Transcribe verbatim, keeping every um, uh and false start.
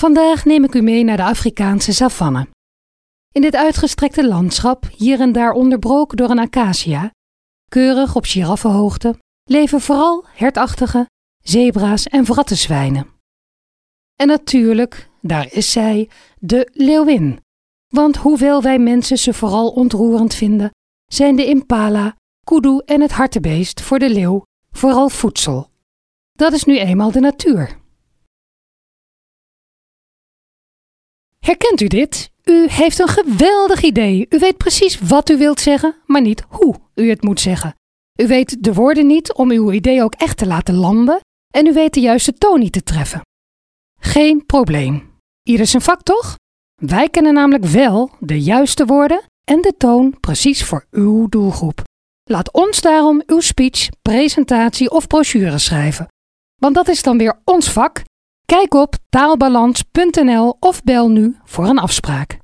Vandaag neem ik u mee naar de Afrikaanse savanne. In dit uitgestrekte landschap, hier en daar onderbroken door een acacia, keurig op giraffenhoogte, leven vooral hertachtige, zebra's en vrattenzwijnen. En natuurlijk, daar is zij, de leeuwin. Want hoewel wij mensen ze vooral ontroerend vinden, zijn de impala, kudu en het hartebeest voor de leeuw vooral voedsel. Dat is nu eenmaal de natuur. Herkent u dit? U heeft een geweldig idee. U weet precies wat u wilt zeggen, maar niet hoe u het moet zeggen. U weet de woorden niet om uw idee ook echt te laten landen en u weet de juiste toon niet te treffen. Geen probleem. Ieder zijn vak toch? Wij kennen namelijk wel de juiste woorden en de toon precies voor uw doelgroep. Laat ons daarom uw speech, presentatie of brochure schrijven. Want dat is dan weer ons vak. Kijk op taalbalans punt n l of bel nu voor een afspraak.